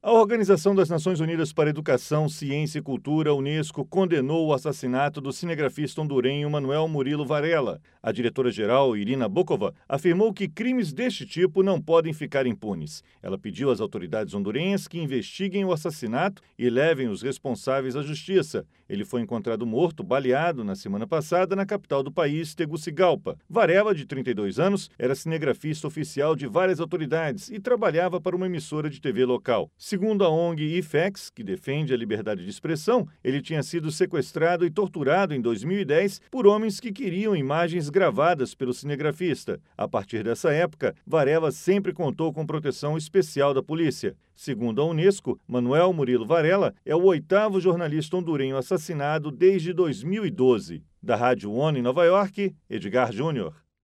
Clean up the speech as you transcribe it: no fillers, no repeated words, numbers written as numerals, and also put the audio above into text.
A Organização das Nações Unidas para Educação, Ciência e Cultura, Unesco, condenou o assassinato do cinegrafista hondurenho Manuel Murilo Varela. A diretora-geral, Irina Bokova, afirmou que crimes deste tipo não podem ficar impunes. Ela pediu às autoridades hondurenhas que investiguem o assassinato e levem os responsáveis à justiça. Ele foi encontrado morto, baleado, na semana passada, na capital do país, Tegucigalpa. Varela, de 32 anos, era cinegrafista oficial de várias autoridades e trabalhava para uma emissora de TV local. Segundo a ONG IFEX, que defende a liberdade de expressão, ele tinha sido sequestrado e torturado em 2010 por homens que queriam imagens gravadas pelo cinegrafista. A partir dessa época, Varela sempre contou com proteção especial da polícia. Segundo a Unesco, Manuel Murilo Varela é o 8º jornalista hondurenho assassinado desde 2012. Da Rádio ONU em Nova York, Edgar Júnior.